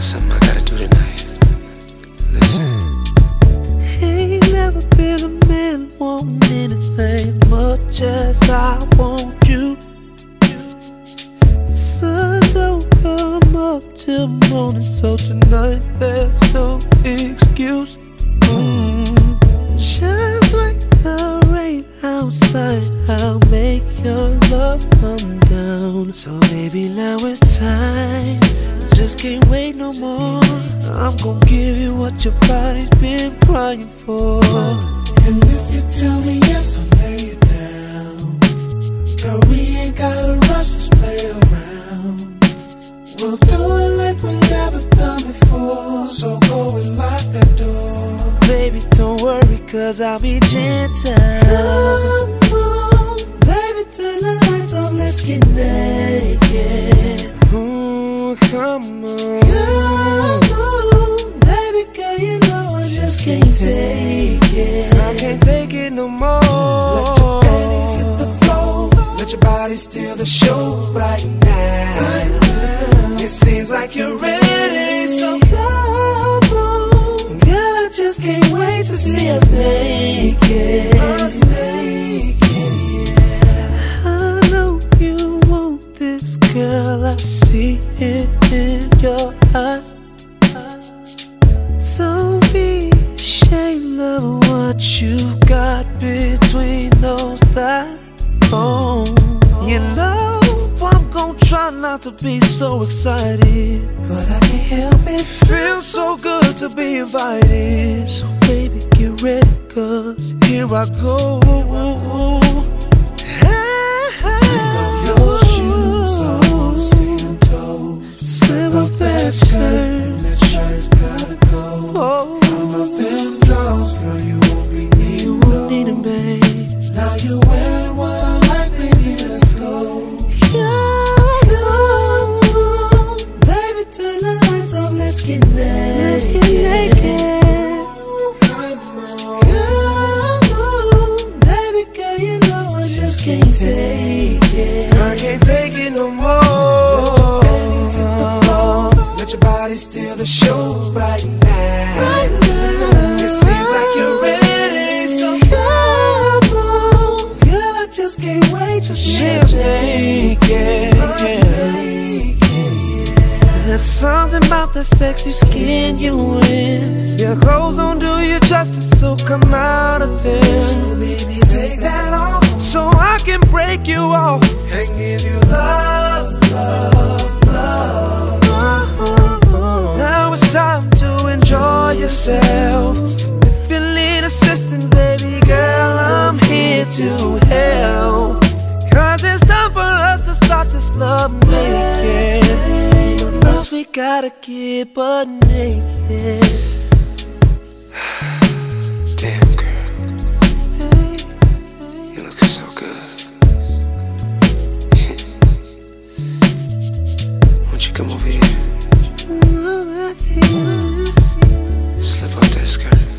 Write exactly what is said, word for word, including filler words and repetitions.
something I gotta do tonight. Listen. Ain't never been a man wanting anything as much as I want you. The sun don't come up till morning, so tonight there's no excuse. Mm. Just like the rain outside, I'll make your love come down. So baby, now it's time. Just can't wait no more. I'm gonna give you what your body's been crying for. And if you tell me yes, I'll lay it down. Girl, we ain't gotta rush, just play around. We'll do it like we never done before. So go and lock that door. Baby, don't worry, cause I'll be gentle. Come on, baby, turn the lights off, let's get naked. Ooh, come on. Come on, baby girl, you know I just can't take it. I can't take it no more. Let your panties hit the floor. Let your body steal the show right now. Right now. It seems like you're ready, so come on. Girl, I just can't wait to see us naked. Us naked, yeah. I know you want this, girl, I see it in your eyes. Don't be ashamed of what you got between those thighs. Oh, you know I'm gonna try not to be so excited, but I can't help it. Feels so good to be invited. So baby, get ready, cause here I go. Take off your shoes, I wanna see them toes. Slip off that skirt, and that shirt's gotta go. Oh, come off them drawers, girl, you won't be needing those. Need 'em, babe. Now you're wearing what I like, baby, let's go. Come on, baby, turn the lights off, let's get naked. Let's get naked. Come on, come on, baby girl, you know I just can't take it. I can't take it no more. Let your body steal the show right now. Right now. It seems like you're ready, so come on. Girl, I just can't wait to see us naked. naked. There's something about that sexy skin you in. Your clothes don't do you justice, so come out of there. So baby, take that off, so I can break you off and give you love, love, love. Now it's time to enjoy yourself. If you need assistance, baby girl, I'm here to help. Cause it's time for us to start this love naked. But first we gotta get butt naked. Damn, girl. You look so good. Won't you come over here? Slip off that skirt.